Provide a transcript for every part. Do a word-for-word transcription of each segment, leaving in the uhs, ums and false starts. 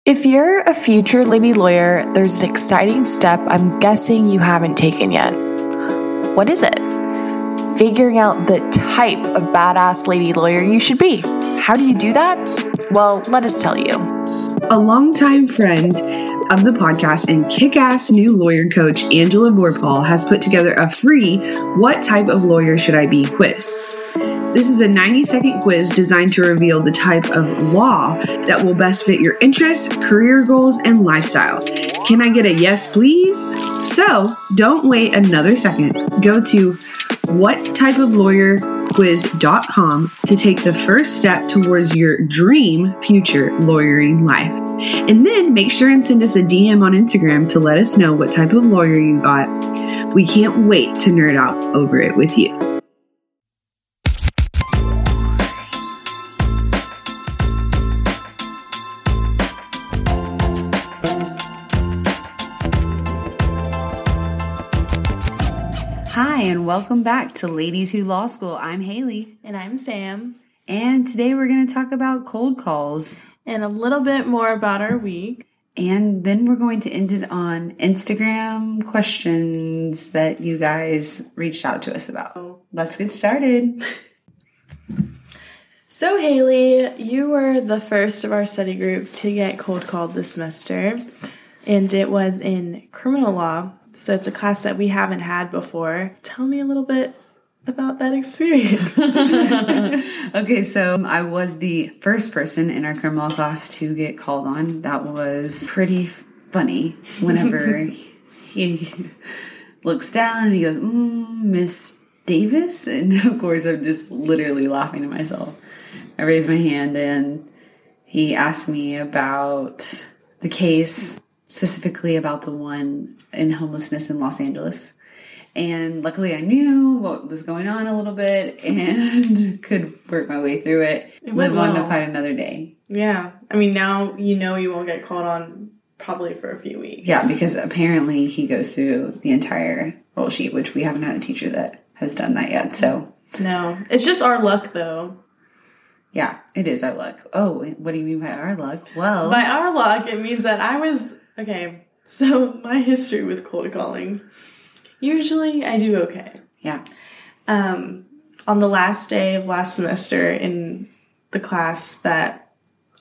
If you're a future lady lawyer, there's an exciting step I'm guessing you haven't taken yet. What is it? Figuring out the type of badass lady lawyer you should be. How do you do that? Well, let us tell you. A longtime friend of the podcast and kick-ass new lawyer coach, Angela Vorpahl, has put together a free What Type of Lawyer Should I Be quiz. This is a ninety-second quiz designed to reveal the type of law that will best fit your interests, career goals, and lifestyle. Can I get a yes, please? So don't wait another second. Go to what type of lawyer quiz dot com to take the first step towards your dream future lawyering life. And then make sure and send us a D M on Instagram to let us know what type of lawyer you got. We can't wait to nerd out over it with you. Hi, and welcome back to Ladies Who Law School. I'm Haley. And I'm Sam. And today we're going to talk about cold calls. And a little bit more about our week. And then we're going to end it on Instagram questions that you guys reached out to us about. Let's get started. So, Haley, you were the first of our study group to get cold called this semester. And it was in criminal law. So it's a class that we haven't had before. Tell me a little bit about that experience. Okay, so I was the first person in our criminal class to get called on. That was pretty funny whenever he looks down and he goes, mm, Miss Davis? And of course, I'm just literally laughing to myself. I raised my hand and he asked me about the case, specifically about the one in homelessness in Los Angeles. And luckily I knew what was going on a little bit and could work my way through it. It Live went on well. to fight another day. Yeah. I mean, now you know you won't get called on probably for a few weeks. Yeah, because apparently he goes through the entire roll sheet, which we haven't had a teacher that has done that yet. So No. It's just our luck, though. Yeah, it is our luck. Oh, what do you mean by our luck? Well, By our luck, it means that I was... Okay, so my history with cold calling. Usually I do okay. Yeah. Um, on the last day of last semester in the class that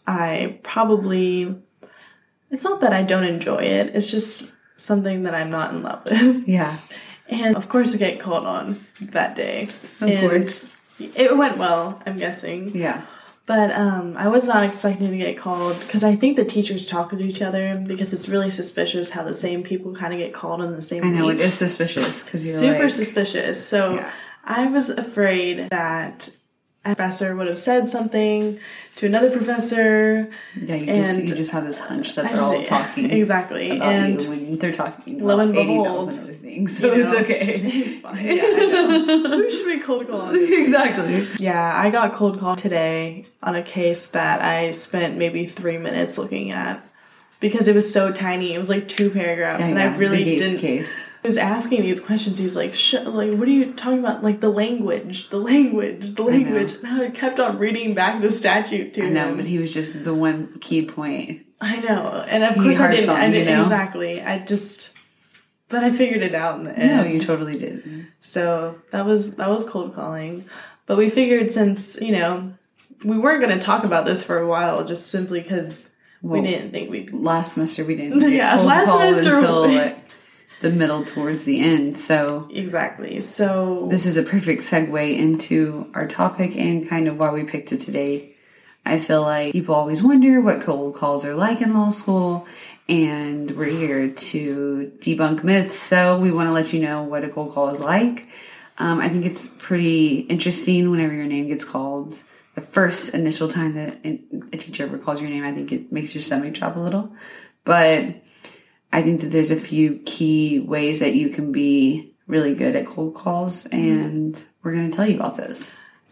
I probably... It's not that I don't enjoy it. It's just something that I'm not in love with. Yeah. And of course I get called on that day. Of and course. It went well, I'm guessing. Yeah. But um, I was not expecting to get called because I think the teachers talk to each other because it's really suspicious how the same people kind of get called on the same I know, weeks. it is suspicious because you're Super like, suspicious. So Yeah. I was afraid that a professor would have said something to another professor. Yeah, you just and you just have this hunch that I they're just- all talking exactly. about and you when they're talking lo about and eighty behold, thousand other things. So you it's know, okay. It's fine. Yeah, I know. Who should we cold call on this? Exactly. Yeah, I got cold called today on a case that I spent maybe three minutes looking at because it was so tiny. It was like two paragraphs, Yeah, and yeah, I really the Gates didn't. case. He was asking these questions. He was like, Sh- "Like, what are you talking about? Like the language, the language, the language." And I kept on reading back the statute to I know, him. but he was just the one key point. I know, and of He course I harps didn't. on I you, didn't know? exactly. I just, but I figured it out in the end. No, you totally did. So that was that was cold calling. But we figured since, you know, we weren't going to talk about this for a while just simply because Well, we didn't think we'd... Last semester we didn't get Yeah, cold last called semester- until like, the middle towards the end. So Exactly. So... this is a perfect segue into our topic and kind of why we picked it today. I feel like people always wonder what cold calls are like in law school, and we're here to debunk myths. So we want to let you know what a cold call is like. Um, I think it's pretty interesting whenever your name gets called. The first initial time that a teacher ever calls your name, I think it makes your stomach drop a little. But I think that there's a few key ways that you can be really good at cold calls, and we're going to tell you about those.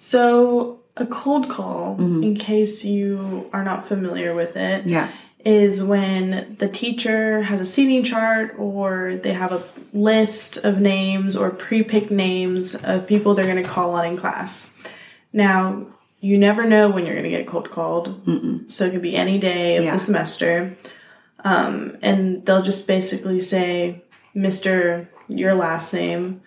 So a cold call, Mm-hmm. in case you are not familiar with it, Yeah. is when the teacher has a seating chart or they have a list of names or pre-picked names of people they're going to call on in class. Now, you never know when you're going to get cold called. Mm-mm. So it could be any day of yeah. the semester. Um, and they'll just basically say, Mister, your last name,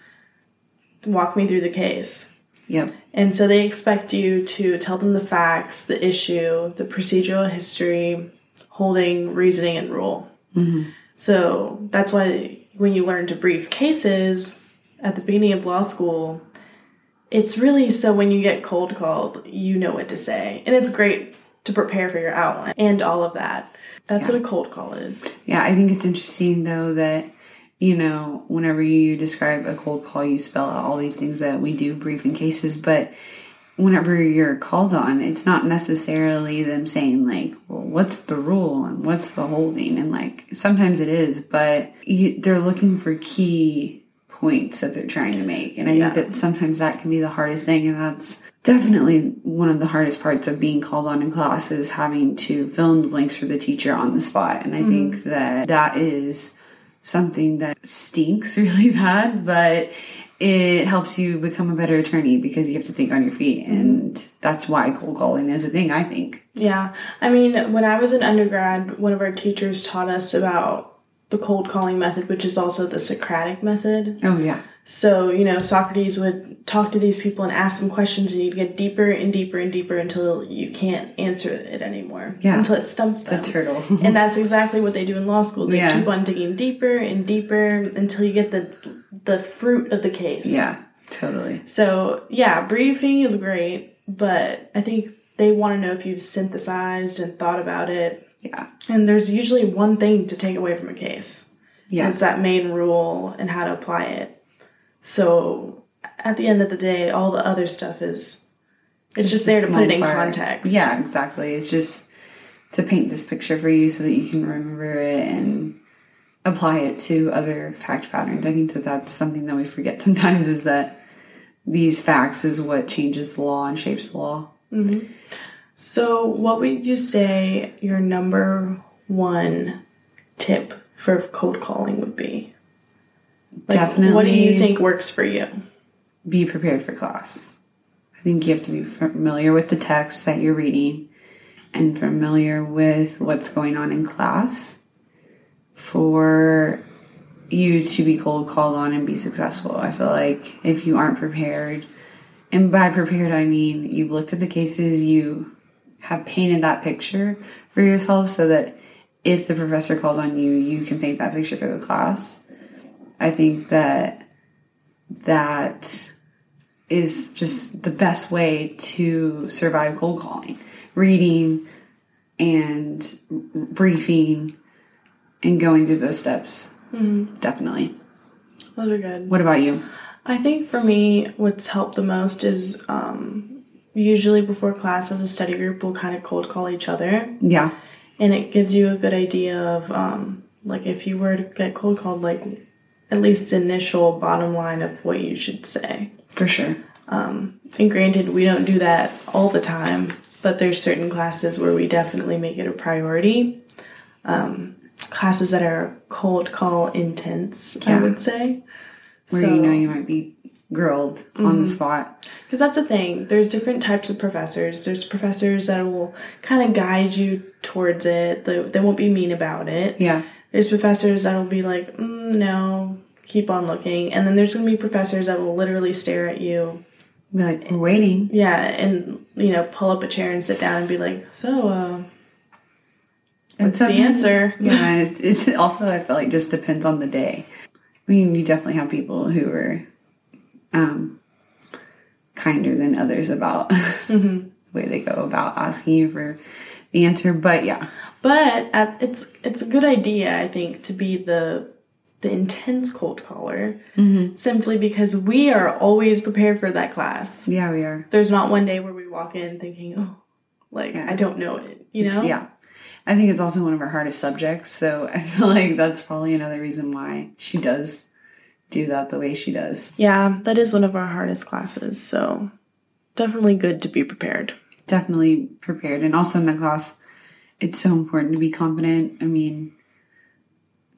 walk me through the case. Yep. And so they expect you to tell them the facts, the issue, the procedural history, holding, reasoning, and rule. Mm-hmm. So that's why when you learn to brief cases at the beginning of law school, it's really so when you get cold called, you know what to say. And it's great to prepare for your outline and all of that. That's yeah. what a cold call is. Yeah, I think it's interesting, though, that, you know, whenever you describe a cold call, you spell out all these things that we do briefing cases. But whenever you're called on, it's not necessarily them saying, like, well, what's the rule and what's the holding? And, like, sometimes it is, but you, they're looking for key points that they're trying to make. And I yeah. think that sometimes that can be the hardest thing. And that's definitely one of the hardest parts of being called on in class is having to fill in the blanks for the teacher on the spot. And I mm-hmm. think that that is something that stinks really bad, but it helps you become a better attorney because you have to think on your feet. And that's why cold calling is a thing, I think. Yeah. I mean, when I was an undergrad, one of our teachers taught us about the cold calling method, which is also the Socratic method. Oh, yeah. So, you know, Socrates would talk to these people and ask them questions, and you'd get deeper and deeper and deeper until you can't answer it anymore. Yeah. Until it stumps them. The turtle. And that's exactly what they do in law school. They yeah. keep on digging deeper and deeper until you get the the fruit of the case. Yeah, totally. So, yeah, briefing is great, but I think they want to know if you've synthesized and thought about it. Yeah. And there's usually one thing to take away from a case. Yeah. And it's that main rule and how to apply it. So at the end of the day, all the other stuff is, it's just, just there to put it in part. Context. Yeah, exactly. It's just to paint this picture for you so that you can remember it and apply it to other fact patterns. I think that that's something that we forget sometimes is that these facts is what changes the law and shapes the law. Mm-hmm. So what would you say your number one tip for cold calling would be? Like, definitely. What do you think works for you? Be prepared for class. I think you have to be familiar with the text that you're reading and familiar with what's going on in class for you to be cold called on and be successful. I feel like if you aren't prepared, and by prepared I mean you've looked at the cases, you have painted that picture for yourself so that if the professor calls on you, you can paint that picture for the class. I think that that is just the best way to survive cold calling. Reading and briefing and going through those steps. Mm-hmm. Definitely. Those are good. What about you? I think for me, what's helped the most is um, usually before class as a study group, we'll kind of cold call each other. Yeah. And it gives you a good idea of, um, like, if you were to get cold called, like, at least initial bottom line of what you should say. For sure. Um, and granted, we don't do that all the time, but there's certain classes where we definitely make it a priority. Um, classes that are cold call intense, yeah. I would say. Where so, you know you might be grilled mm-hmm. on the spot. Because that's the thing. There's different types of professors. There's professors that will kind of guide you towards it. They, they won't be mean about it. Yeah. There's professors that will be like, mm, no, keep on looking. And then there's going to be professors that will literally stare at you. Be like, we're waiting. Yeah, and, you know, pull up a chair and sit down and be like, so, uh, what's the answer? Yeah, it, it also, I feel like, just depends on the day. I mean, you definitely have people who are um, kinder than others about mm-hmm. the way they go about asking you for the answer. But, yeah. But uh, it's it's a good idea, I think, to be the the intense cold caller, mm-hmm. simply because we are always prepared for that class. Yeah, we are. There's not one day where we walk in thinking, oh, like, yeah. I don't know it, you it's, know? Yeah. I think it's also one of our hardest subjects, so I feel like that's probably another reason why she does do that the way she does. Yeah, that is one of our hardest classes, so definitely good to be prepared. Definitely prepared. And also in that class, it's so important to be confident. I mean,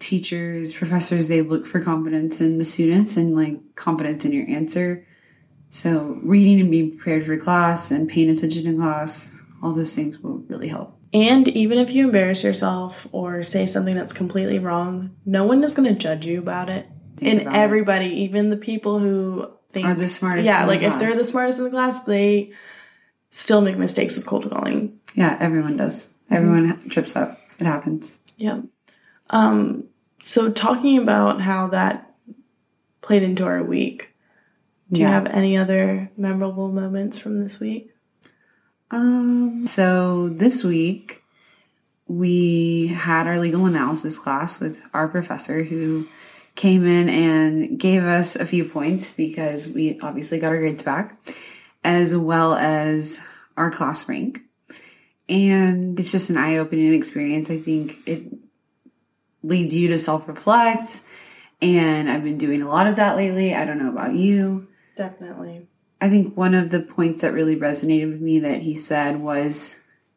teachers, professors, they look for confidence in the students and, like, confidence in your answer. So reading and being prepared for class and paying attention in class, all those things will really help. And even if you embarrass yourself or say something that's completely wrong, no one is going to judge you about it. Think and everybody, it. even the people who think are the smartest. Yeah, in like the if class. they're the smartest in the class, they still make mistakes with cold calling. Yeah, everyone does. Everyone mm-hmm. trips up. It happens. Yeah. Um. So talking about how that played into our week, do yeah. you have any other memorable moments from this week? Um. So this week, we had our legal analysis class with our professor who came in and gave us a few points because we obviously got our grades back, as well as our class rank. And it's just an eye-opening experience. I think it leads you to self-reflect, and I've been doing a lot of that lately. I don't know about you. Definitely. I think one of the points that really resonated with me that he said was,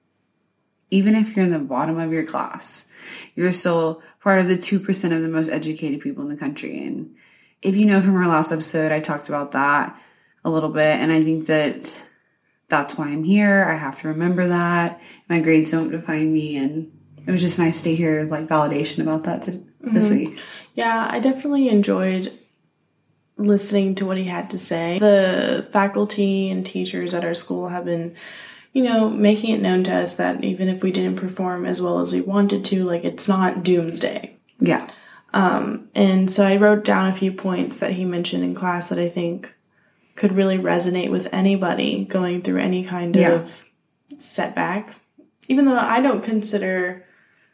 even if you're in the bottom of your class, you're still part of the two percent of the most educated people in the country. And if you know from our last episode, I talked about that a little bit. And I think that that's why I'm here. I have to remember that. My grades don't define me. And it was just nice to hear like validation about that to, mm-hmm. this week. Yeah, I definitely enjoyed listening to what he had to say. The faculty and teachers at our school have been, you know, making it known to us that even if we didn't perform as well as we wanted to, like, it's not doomsday. Yeah. Um, and so I wrote down a few points that he mentioned in class that I think could really resonate with anybody going through any kind yeah. of setback. Even though I don't consider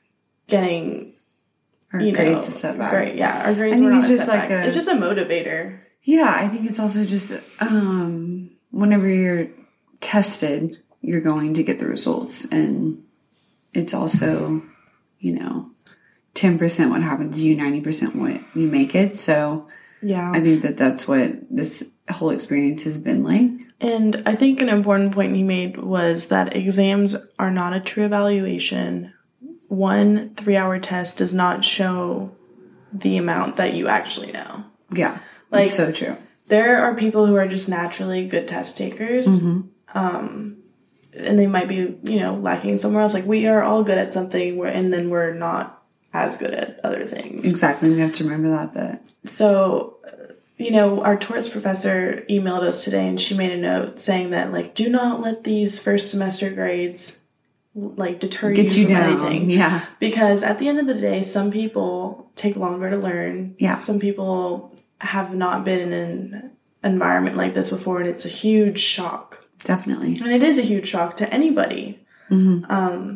getting our you grades know, a setback. Great, yeah, our grades I think were not it's a just setback. like a, it's just a motivator. Yeah, I think it's also just um, whenever you're tested, you're going to get the results. And it's also, you know, ten percent what happens to you, ninety percent what you make it. So yeah, I think that that's what this whole experience has been like. And I think an important point he made was that exams are not a true evaluation. One three-hour test does not show the amount that you actually know. Yeah, like, that's so true. There are people who are just naturally good test takers. Mm-hmm. Um, and they might be, you know, lacking somewhere else. Like, we are all good at something, where, and then we're not as good at other things. Exactly. We have to remember that. that. So, you know, our torts professor emailed us today, and she made a note saying that, like, do not let these first semester grades, like, deter Get you you from down. anything. Yeah. Because at the end of the day, some people take longer to learn. Yeah. Some people have not been in an environment like this before, and it's a huge shock. Definitely. And it is a huge shock to anybody. Mm-hmm. Um,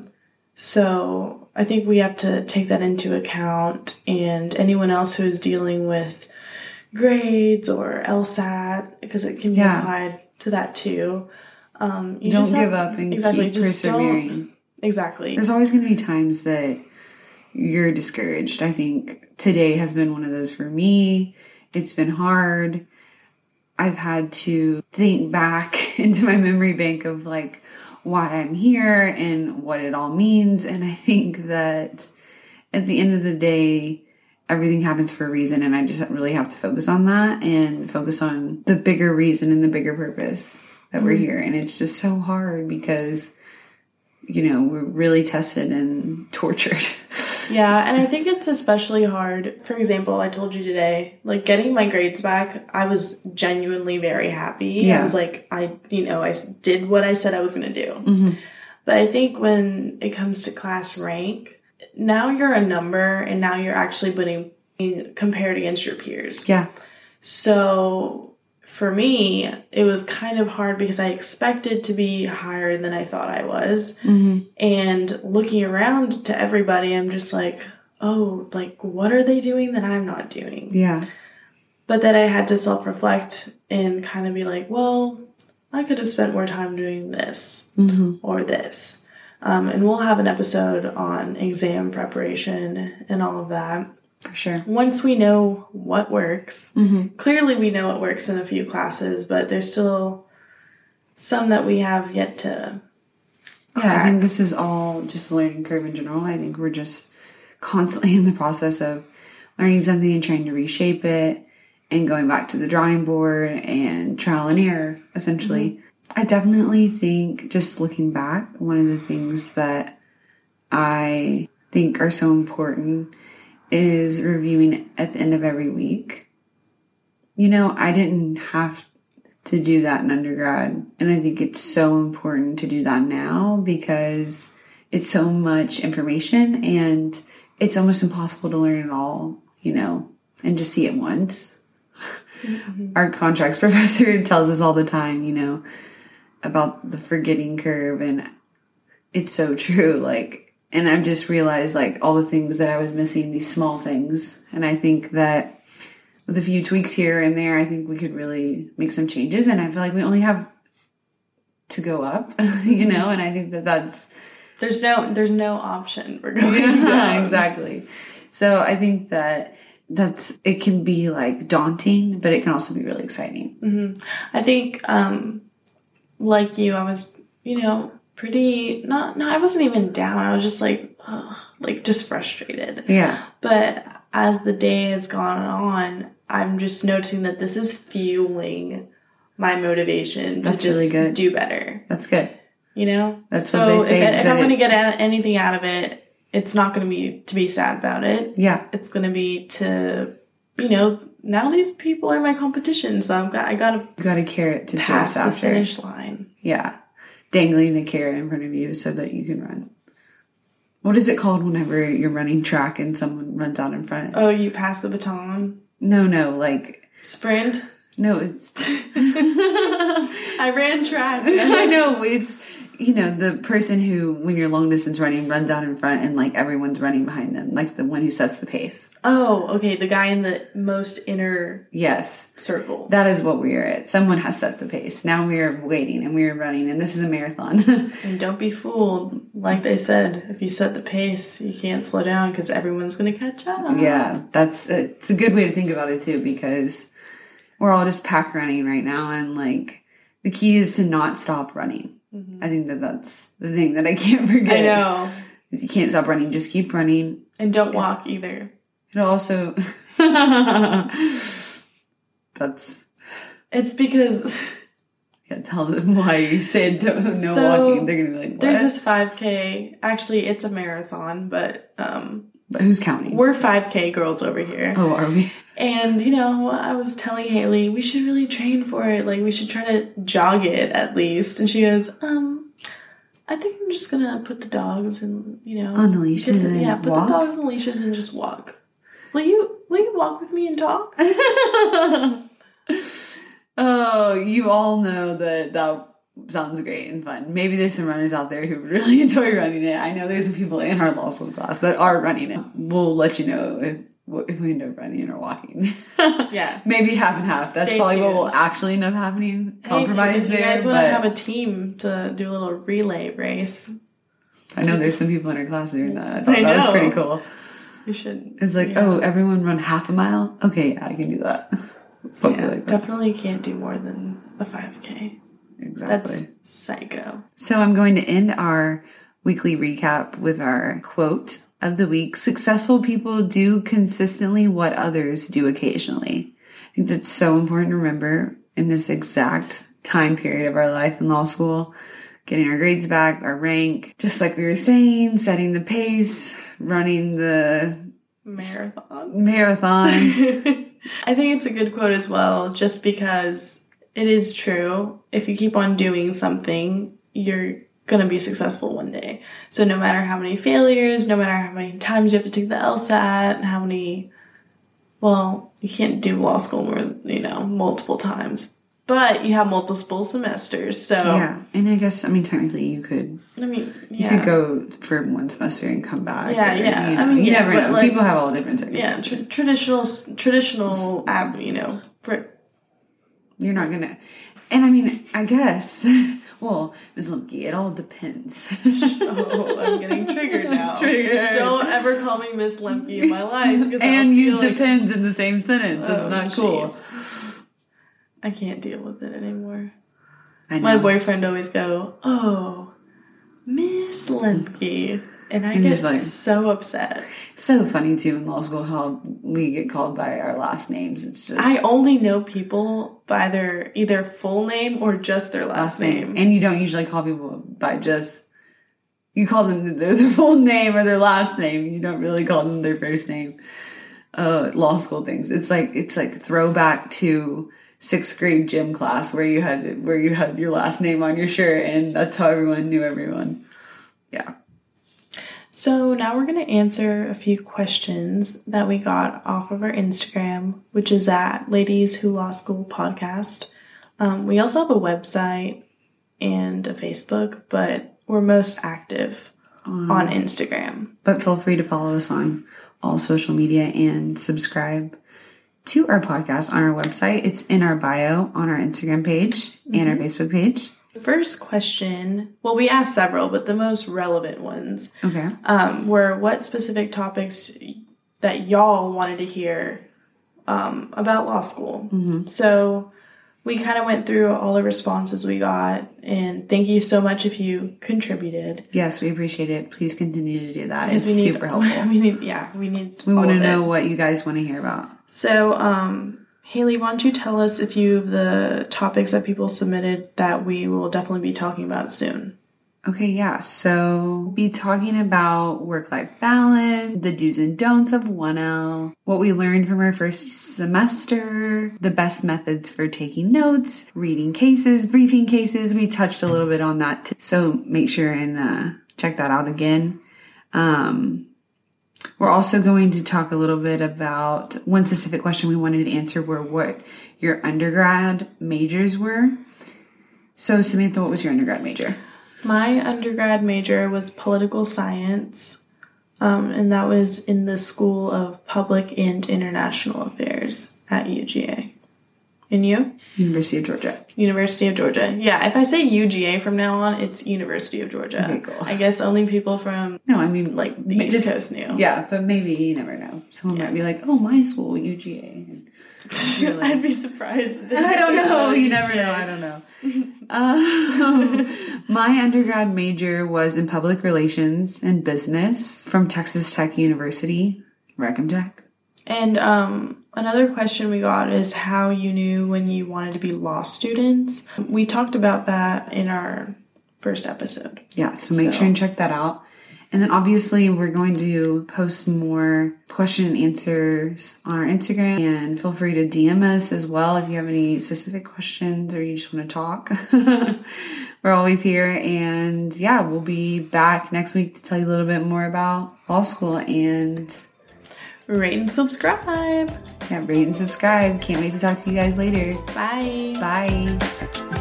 so I think we have to take that into account, and anyone else who is dealing with grades or LSAT, because it can be yeah. applied to that too. Um, you don't just give have, up and exactly, keep just persevering. Don't, exactly. There's always going to be times that you're discouraged. I think today has been one of those for me. It's been hard. I've had to think back into my memory bank of like why I'm here and what it all means. And I think that at the end of the day, everything happens for a reason. And I just really have to focus on that and focus on the bigger reason and the bigger purpose that mm-hmm. we're here. And it's just so hard because, you know, we're really tested and tortured. Yeah, and I think it's especially hard. For example, I told you today, like, getting my grades back, I was genuinely very happy. Yeah. I was like, I, you know, I did what I said I was going to do. Mm-hmm. But I think when it comes to class rank, now you're a number, and now you're actually being compared against your peers. Yeah. So for me, it was kind of hard because I expected to be higher than I thought I was. Mm-hmm. And looking around to everybody, I'm just like, oh, like, what are they doing that I'm not doing? Yeah. But then I had to self-reflect and kind of be like, well, I could have spent more time doing this mm-hmm. or this. Um, and we'll have an episode on exam preparation and all of that. For sure. Once we know what works, mm-hmm. clearly we know what works in a few classes, but there's still some that we have yet to crack. Yeah, I think this is all just a learning curve in general. I think we're just constantly in the process of learning something and trying to reshape it. and going back to the drawing board and trial and error, essentially. Mm-hmm. I definitely think, just looking back, one of the things that I think are so important is reviewing at the end of every week. You know, I didn't have to do that in undergrad, and I think it's so important to do that now because it's so much information and it's almost impossible to learn it all, you know, and just see it once. Mm-hmm. Our contracts professor tells us all the time, you know, about the forgetting curve, and it's so true. Like, and I've just realized like all the things that I was missing, these small things. And I think that with a few tweaks here and there, I think we could really make some changes. And I feel like we only have to go up, you know, and I think that that's... There's no, there's no option for going yeah, down. Exactly. So I think that that's, it can be like daunting, but it can also be really exciting. Mm-hmm. I think, um, like you, I was, you know, pretty, not, no, I wasn't even down. I was just like, ugh, like just frustrated. Yeah. But as the day has gone on, I'm just noticing that this is fueling my motivation That's to just really good. do better. That's good. You know? That's so what they say. If, if I'm it, going to get anything out of it, it's not going to be to be sad about it. Yeah. It's going to be to, you know, now these people are my competition, so I've got, I got to you got a carrot to pass chase the after. finish line. Yeah. Dangling a carrot in front of you so that you can run. What is it called whenever you're running track and someone runs out in front? Oh, you pass the baton? No, no, like... Sprint? No, it's... I ran track. I know, it's... You know, the person who, when you're long distance running, runs out in front and, like, everyone's running behind them. Like, the one who sets the pace. Oh, okay. The guy in the most inner yes circle. That is what we are at. Someone has set the pace. Now we are waiting and we are running, and this is a marathon. And don't be fooled. Like they said, if you set the pace, you can't slow down because everyone's going to catch up. Yeah, that's it's a good way to think about it, too, because we're all just pack running right now, and, like, the key is to not stop running. I think that that's the thing that I can't forget. I know. Is you can't stop running. Just keep running. And don't walk either. It'll also... that's... It's because... Yeah, tell them why you said don't, no so, walking. They're going to be like, what? There's this five K. Actually, it's a marathon, but... um But who's counting? We're five K girls over here. Oh, are we? And, you know, I was telling Haley, we should really train for it. Like, we should try to jog it at least. And she goes, um, I think I'm just going to put the dogs and, you know. On the leashes the, and Yeah, put walk? the dogs on leashes and just walk. Will you, will you walk with me and talk? Oh, you all know that that sounds great and fun. Maybe there's some runners out there who really enjoy running it. I know there's some people in our law school class that are running it. We'll let you know if, if we end up running or walking. Yeah. Maybe half and half. That's Stay probably tuned. what will actually end up happening. Compromise hey, there. You guys want but to have a team to do a little relay race? I know there's some people in our class doing that. I thought I that was know. pretty cool. We should. It's like, yeah. oh, everyone run half a mile? Okay, yeah, I can do that. Something Yeah, like that. definitely can't do more than a five K. Exactly. That's psycho. So I'm going to end our weekly recap with our quote of the week. Successful people do consistently what others do occasionally. I think that's so important to remember in this exact time period of our life in law school. Getting our grades back, our rank, just like we were saying, setting the pace, running the Marathon. marathon. I think it's a good quote as well, just because it is true. If you keep on doing something, you're going to be successful one day. So no matter how many failures, no matter how many times you have to take the LSAT, how many, well, you can't do law school more, you know, multiple times. But you have multiple semesters, so... Yeah, and I guess, I mean, technically you could... I mean, You yeah. could go for one semester and come back. Yeah, or, yeah. You, know, I mean, you yeah, never but know. like- People have all different Yeah, circumstances. tr- traditional, traditional, ab, you know, for... You're not gonna... And I mean, I guess... Well, Miz Lemke, it all depends. Oh, I'm getting triggered now. Triggered. Don't ever call me Miss Lemke in my life. 'cause I'll And use feel like- depends in the same sentence. It's Oh, not cool. jeez. I can't deal with it anymore. I know. My boyfriend always go, oh, Miss Lemke. And I And get he's like- so upset. So funny too in law school how we get called by our last names. It's just I only know people by their either full name or just their last, last name. name. And you don't usually call people by just, you call them their, their full name or their last name. You don't really call them their first name. Uh, law school things. It's like, it's like throwback to sixth grade gym class where you had, where you had your last name on your shirt and that's how everyone knew everyone. Yeah. So now we're going to answer a few questions that we got off of our Instagram, which is at Ladies Who Law School Podcast. Um, we also have a website and a Facebook, but we're most active um, on Instagram. But feel free to follow us on all social media and subscribe to our podcast on our website. It's in our bio on our Instagram page mm-hmm. and our Facebook page. The first question, well, we asked several, but the most relevant ones okay. um, were what specific topics that y'all wanted to hear um, about law school. Mm-hmm. So we kind of went through all the responses we got, and thank you so much if you contributed. Yes, we appreciate it. Please continue to do that. Because It's we need, super helpful. We need, yeah, we need. We all want to of know it. what you guys want to hear about. So, um, Haley, why don't you tell us a few of the topics that people submitted that we will definitely be talking about soon? Okay, yeah. So we'll be talking about work-life balance, the do's and don'ts of one L, what we learned from our first semester, the best methods for taking notes, reading cases, briefing cases. We touched a little bit on that, t- so make sure and uh, check that out again. Um, we're also going to talk a little bit about one specific question we wanted to answer were what your undergrad majors were. So Samantha, what was your undergrad major? My undergrad major was political science, um, and that was in the School of Public and International Affairs at U G A. And you? University of Georgia. University of Georgia. Yeah, if I say U G A from now on, it's University of Georgia. Okay, cool. I guess only people from No, I mean like the East just, Coast knew. Yeah, but maybe you never know. Someone Yeah. might be like, "Oh, my school, U G A." And you're like, I'd be surprised. I don't know. You never know. I don't know. um, my undergrad major was in public relations and business from Texas Tech University, Rackham Tech. And um, another question we got is how you knew when you wanted to be law students. We talked about that in our first episode. Yeah, so make So- sure and check that out. And then obviously we're going to post more question and answers on our Instagram, and feel free to D M us as well if you have any specific questions or you just want to talk. We're always here. And yeah, we'll be back next week to tell you a little bit more about law school and Rate and subscribe. yeah, rate and subscribe. Can't wait to talk to you guys later. Bye. Bye.